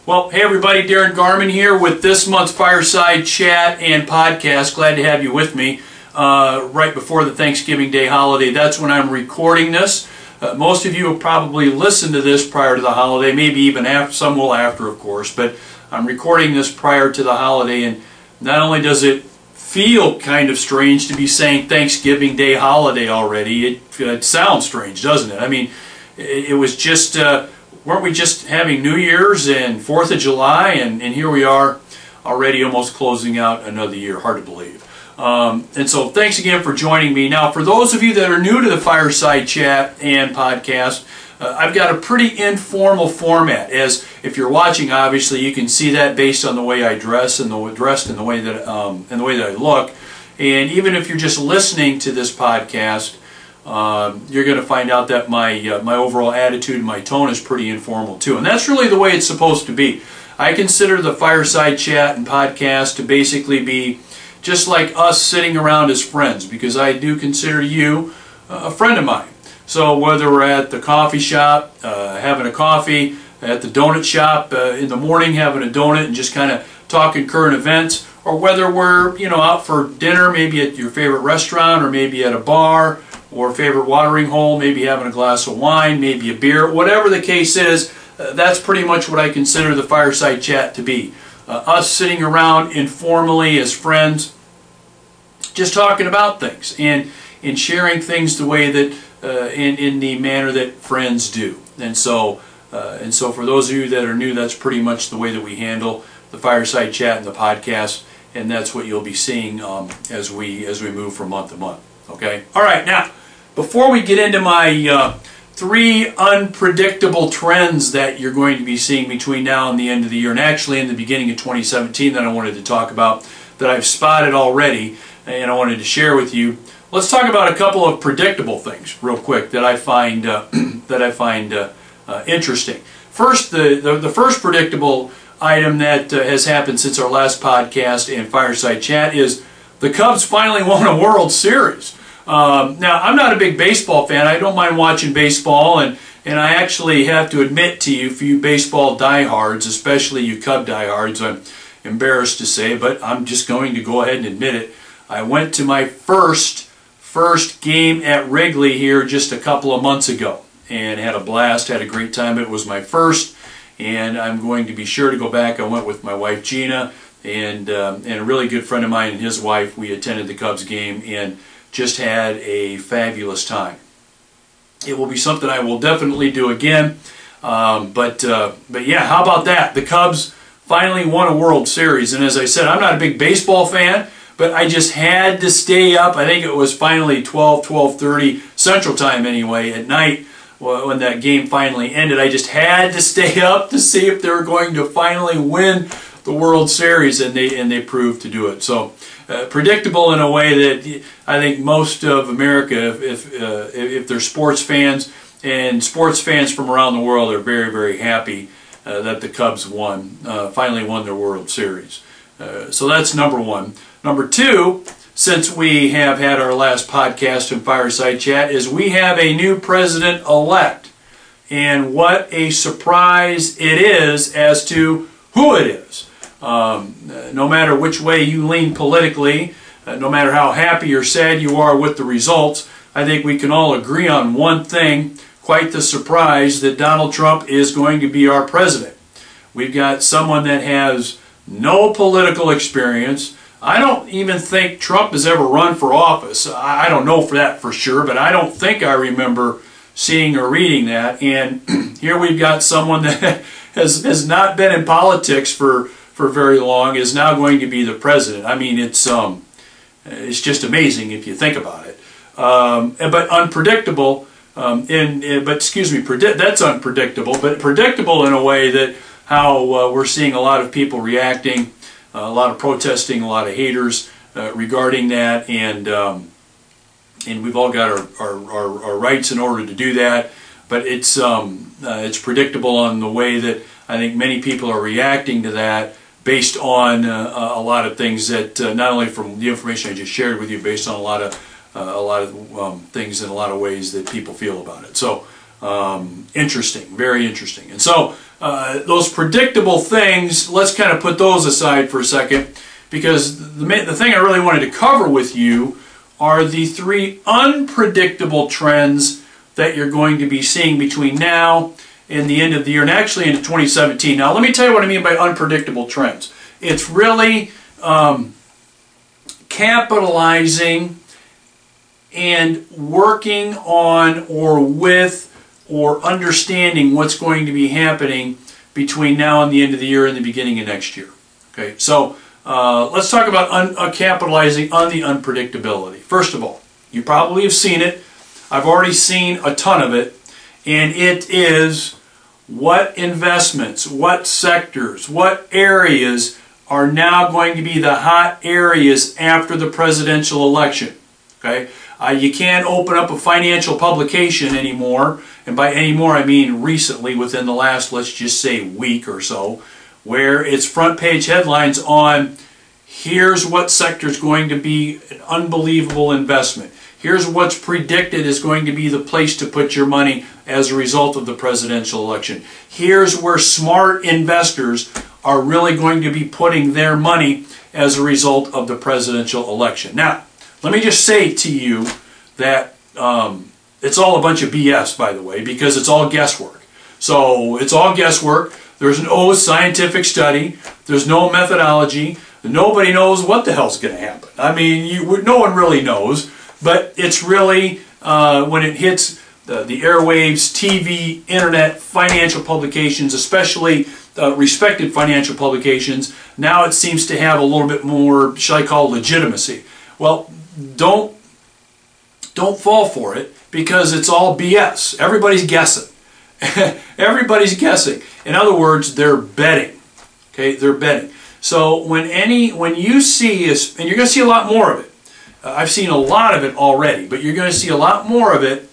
Well, hey everybody, Darren Garman here with this month's Fireside Chat and Podcast. Glad to have you with me right before the Thanksgiving Day holiday. That's when I'm recording this. Most of you will probably listen to this prior to the holiday, maybe even after, some will after, of course, but I'm recording this prior to the holiday, and not only does it feel kind of strange to be saying Thanksgiving Day holiday already, it sounds strange, doesn't it? I mean, it was just, weren't we just having New Year's and 4th of July, and here we are already almost closing out another year. Hard to believe. And so thanks again for joining me. Now, for those of you that are new to the Fireside Chat and Podcast, I've got a pretty informal format. As if you're watching, obviously you can see that based on the way I dress and the way that I look. And even if you're just listening to this podcast, you're going to find out that my overall attitude and my tone is pretty informal too. And that's really the way it's supposed to be. I consider the Fireside Chat and Podcast to basically be just like us sitting around as friends, because I do consider you a friend of mine. So whether we're at the coffee shop, having a coffee, at the donut shop in the morning having a donut and just kind of talking current events, or whether we're out for dinner, maybe at your favorite restaurant, or maybe at a bar, or favorite watering hole, maybe having a glass of wine, maybe a beer, whatever the case is, that's pretty much what I consider the Fireside Chat to be. Us sitting around informally as friends, just talking about things and sharing things the way that in the manner that friends do. And so for those of you that are new, that's pretty much the way that we handle the Fireside Chat and the podcast, and that's what you'll be seeing as we move from month to month. Okay. All right. Now, before we get into my 3 unpredictable trends that you're going to be seeing between now and the end of the year, and actually in the beginning of 2017 that I wanted to talk about, that I've spotted already and I wanted to share with you, let's talk about a couple of predictable things real quick that I find interesting. First, the first predictable item that has happened since our last podcast and Fireside Chat is the Cubs finally won a World Series. Now, I'm not a big baseball fan. I don't mind watching baseball, and I actually have to admit to you, for you baseball diehards, especially you Cub diehards, I'm embarrassed to say, but I'm just going to go ahead and admit it. I went to my first game at Wrigley here just a couple of months ago and had a blast, had a great time. It was my first, and I'm going to be sure to go back. I went with my wife Gina and a really good friend of mine and his wife. We attended the Cubs game and just had a fabulous time. It will be something I will definitely do again. But yeah, how about that? The Cubs finally won a World Series, and as I said, I'm not a big baseball fan, but I just had to stay up. I think it was finally 12:30 Central Time anyway at night when that game finally ended. I just had to stay up to see if they were going to finally win the World Series, and they proved to do it. So predictable in a way that I think most of America, if they're sports fans and sports fans from around the world, are very, very happy that the Cubs finally won their World Series. So that's number one. Number two, since we have had our last podcast and Fireside Chat, is we have a new president-elect. And what a surprise it is as to who it is. No matter which way you lean politically, no matter how happy or sad you are with the results, I think we can all agree on one thing, quite the surprise, that Donald Trump is going to be our president. We've got someone that has no political experience. I don't even think Trump has ever run for office. I don't know for that for sure, but I don't think I remember seeing or reading that. And here we've got someone that has not been in politics for very long, is now going to be the president. I mean, it's just amazing if you think about it. But unpredictable. That's unpredictable, but predictable in a way that how we're seeing a lot of people reacting, a lot of protesting, a lot of haters regarding that, and we've all got our rights in order to do that. But it's predictable on the way that I think many people are reacting to that, based on a lot of things that not only from the information I just shared with you, based on a lot of things in a lot of ways that people feel about it. So interesting, very interesting. And so those predictable things, let's kind of put those aside for a second, because the thing I really wanted to cover with you are the 3 unpredictable trends that you're going to be seeing between now and the end of the year, and actually into 2017. Now, let me tell you what I mean by unpredictable trends. It's really capitalizing and working on or with or understanding what's going to be happening between now and the end of the year and the beginning of next year. Okay, so let's talk about capitalizing on the unpredictability. First of all, you probably have seen it. I've already seen a ton of it, and it is what investments, what sectors, what areas are now going to be the hot areas after the presidential election. Okay, you can't open up a financial publication anymore, and by anymore I mean recently, within the last, let's just say, week or so, where it's front page headlines on here's what sector is going to be an unbelievable investment. Here's what's predicted is going to be the place to put your money as a result of the presidential election. Here's where smart investors are really going to be putting their money as a result of the presidential election. Now, let me just say to you that it's all a bunch of BS, by the way, because it's all guesswork. So it's all guesswork. There's no scientific study. There's no methodology. Nobody knows what the hell's going to happen. I mean, no one really knows. But it's really, when it hits the airwaves, TV, internet, financial publications, especially respected financial publications, now it seems to have a little bit more, shall I call, legitimacy. Well, don't fall for it, because it's all BS. Everybody's guessing. Everybody's guessing. In other words, they're betting. Okay, they're betting. So when you see, and you're going to see a lot more of it. I've seen a lot of it already, but you're going to see a lot more of it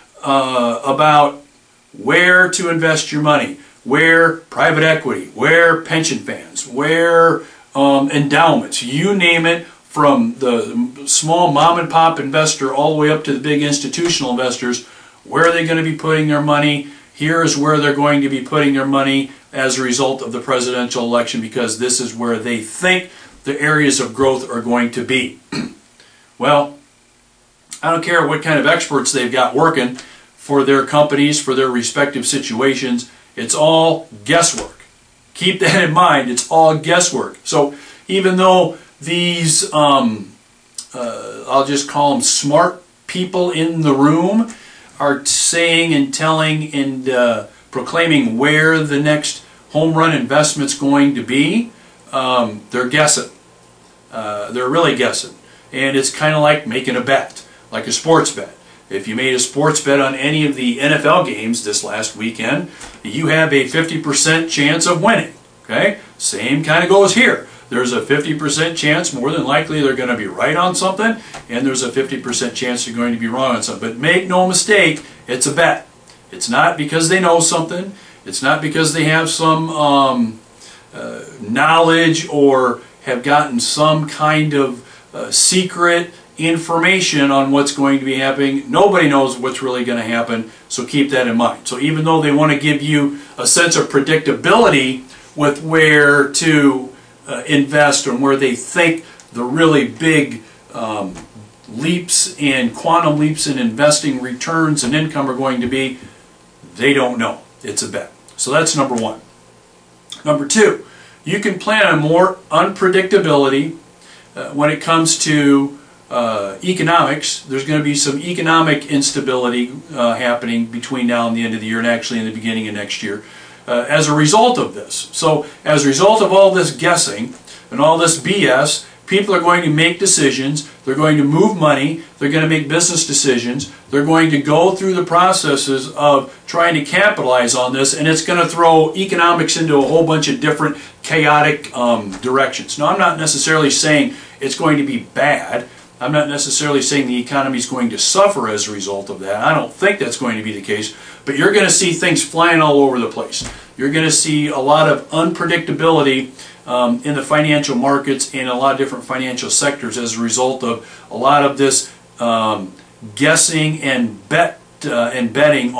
about where to invest your money, where private equity, where pension funds, where endowments, you name it, from the small mom and pop investor all the way up to the big institutional investors. Where are they going to be putting their money? Here's where they're going to be putting their money as a result of the presidential election, because this is where they think the areas of growth are going to be. Well, I don't care what kind of experts they've got working for their companies, for their respective situations. It's all guesswork. Keep that in mind. It's all guesswork. So even though these, I'll just call them smart people in the room, are saying and telling and proclaiming where the next home run investment's going to be, they're guessing. They're really guessing. And it's kind of like making a bet, like a sports bet. If you made a sports bet on any of the NFL games this last weekend, you have a 50% chance of winning. Okay? Same kind of goes here. There's a 50% chance, more than likely, they're going to be right on something, and there's a 50% chance they're going to be wrong on something. But make no mistake, it's a bet. It's not because they know something. It's not because they have some knowledge or have gotten some kind of secret information on what's going to be happening. Nobody knows what's really going to happen, so keep that in mind. So even though they want to give you a sense of predictability with where to invest and where they think the really big leaps and quantum leaps in investing returns and income are going to be, they don't know. It's a bet. So that's number one. Number two, you can plan on more unpredictability when it comes to economics. There's going to be some economic instability happening between now and the end of the year, and actually in the beginning of next year, as a result of this. So as a result of all this guessing and all this BS, people are going to make decisions, they're going to move money, they're going to make business decisions, they're going to go through the processes of trying to capitalize on this, and it's going to throw economics into a whole bunch of different chaotic directions. Now, I'm not necessarily saying it's going to be bad. I'm not necessarily saying the economy is going to suffer as a result of that. I don't think that's going to be the case, but you're going to see things flying all over the place. You're going to see a lot of unpredictability in the financial markets and a lot of different financial sectors as a result of a lot of this guessing and betting on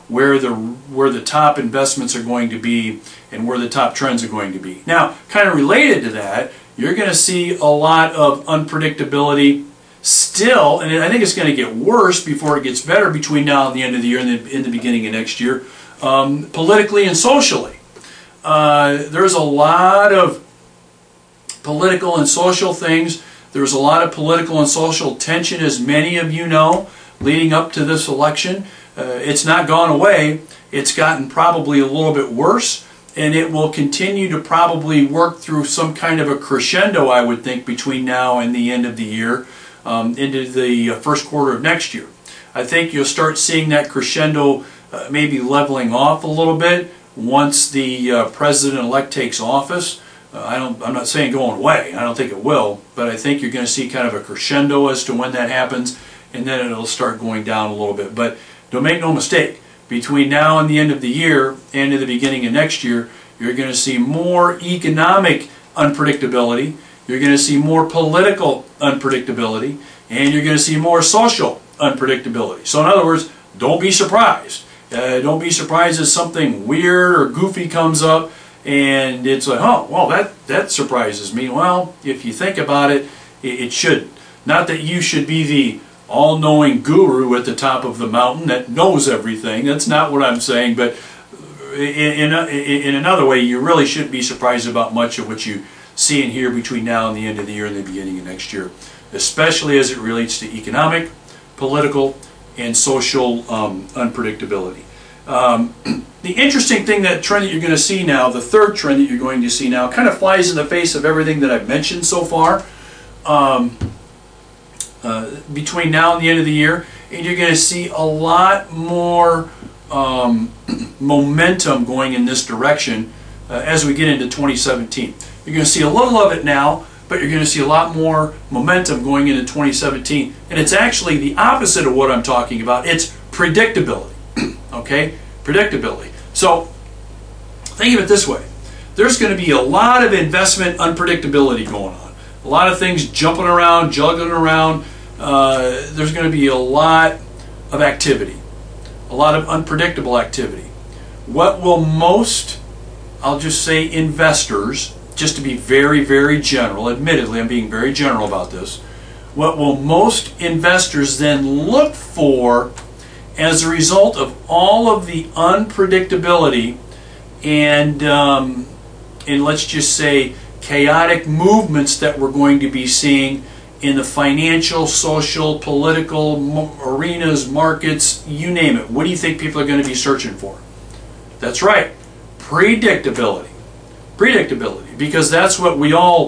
where the top investments are going to be and where the top trends are going to be. Now, kind of related to that, you're going to see a lot of unpredictability still, and I think it's going to get worse before it gets better between now and the end of the year and in the beginning of next year, politically and socially. There's a lot of political and social things. There's a lot of political and social tension, as many of you know, leading up to this election. It's not gone away. It's gotten probably a little bit worse, and it will continue to probably work through some kind of a crescendo, I would think, between now and the end of the year, into the first quarter of next year. I think you'll start seeing that crescendo maybe leveling off a little bit once the president-elect takes office. I'm not saying going away. I don't think it will, but I think you're going to see kind of a crescendo as to when that happens, and then it'll start going down a little bit. But don't make no mistake, between now and the end of the year and in the beginning of next year, you're going to see more economic unpredictability, you're going to see more political unpredictability, and you're going to see more social unpredictability. So in other words, don't be surprised. Don't be surprised if something weird or goofy comes up and it's like, oh, well, that surprises me. Well, if you think about it, it shouldn't. Not that you should be the all-knowing guru at the top of the mountain that knows everything. That's not what I'm saying. But in another way, you really shouldn't be surprised about much of what you see and hear between now and the end of the year and the beginning of next year, especially as it relates to economic, political, and social unpredictability. The interesting thing, that trend that you're going to see now, the third trend that you're going to see now, kind of flies in the face of everything that I've mentioned so far. Between now and the end of the year, and you're going to see a lot more momentum going in this direction as we get into 2017. You're going to see a little of it now, but you're going to see a lot more momentum going into 2017. And it's actually the opposite of what I'm talking about. It's predictability. Okay? Predictability. So, think of it this way. There's going to be a lot of investment unpredictability going on. A lot of things jumping around, juggling around. There's going to be a lot of activity. A lot of unpredictable activity. What will most, I'll just say investors, just to be very, very general, admittedly I'm being very general about this, what will most investors then look for as a result of all of the unpredictability and let's just say chaotic movements that we're going to be seeing in the financial, social, political arenas, markets, you name it. What do you think people are going to be searching for? That's right, predictability. Predictability, because that's what we all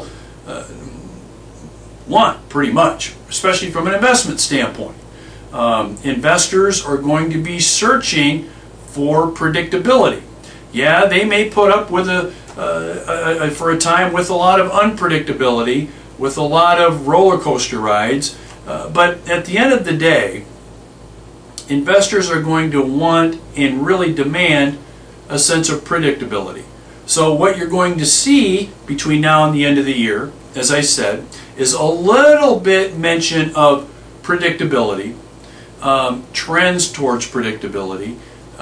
want, pretty much, especially from an investment standpoint. Investors are going to be searching for predictability. Yeah, they may put up with for a time with a lot of unpredictability, with a lot of roller coaster rides, but at the end of the day, investors are going to want and really demand a sense of predictability. So what you're going to see between now and the end of the year, as I said, is a little bit mention of predictability, trends towards predictability,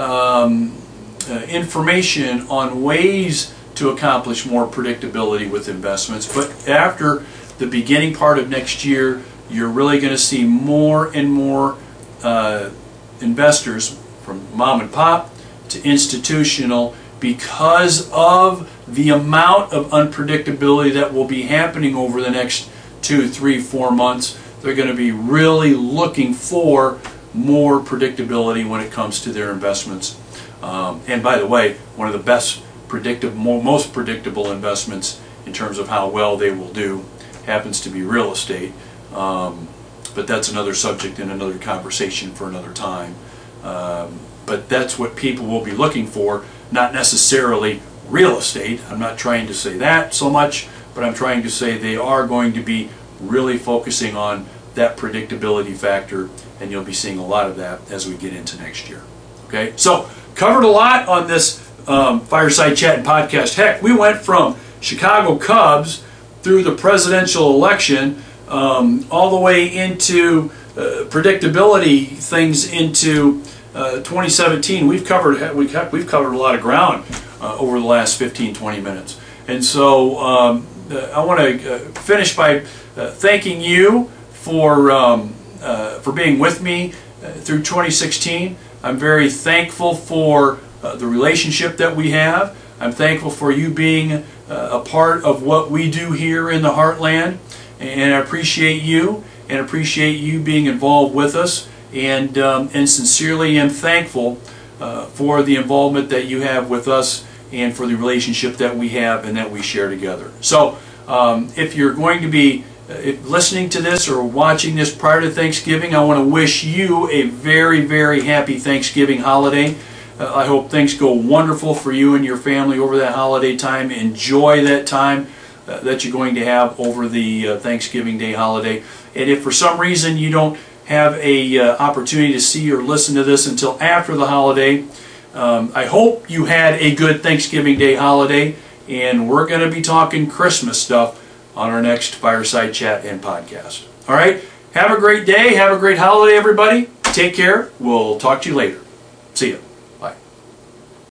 information on ways to accomplish more predictability with investments. But after the beginning part of next year, you're really going to see more and more investors, from mom and pop to institutional, because of the amount of unpredictability that will be happening over the next 2, 3, 4 months. They're going to be really looking for more predictability when it comes to their investments. And by the way, one of the best most predictable investments in terms of how well they will do happens to be real estate. But that's another subject and another conversation for another time. But that's what people will be looking for, not necessarily real estate. I'm not trying to say that so much, but I'm trying to say they are going to be really focusing on that predictability factor, and you'll be seeing a lot of that as we get into next year. Okay, so covered a lot on this Fireside Chat and Podcast. Heck, we went from Chicago Cubs through the presidential election all the way into predictability things into 2017, we've covered a lot of ground over the last 15-20 minutes. And so I want to finish by thanking you for being with me through 2016. I'm very thankful for the relationship that we have. I'm thankful for you being a part of what we do here in the Heartland, and I appreciate you and appreciate you being involved with us, and sincerely am thankful for the involvement that you have with us and for the relationship that we have and that we share together. So if you're going to be listening to this or watching this prior to Thanksgiving, I want to wish you a very, very happy Thanksgiving holiday. I hope things go wonderful for you and your family over that holiday time. Enjoy that time that you're going to have over the Thanksgiving Day holiday. And if for some reason you don't have a opportunity to see or listen to this until after the holiday, I hope you had a good Thanksgiving Day holiday, and we're going to be talking Christmas stuff on our next Fireside Chat and podcast. All right, have a great day, have a great holiday, everybody. Take care. We'll talk to you later. See ya.